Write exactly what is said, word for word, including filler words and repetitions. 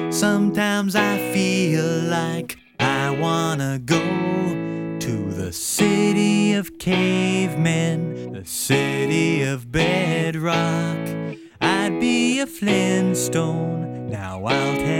Sometimes I feel like I wanna go to the city of cavemen, the city of bedrock. I'd be a Flintstone, now I'll tell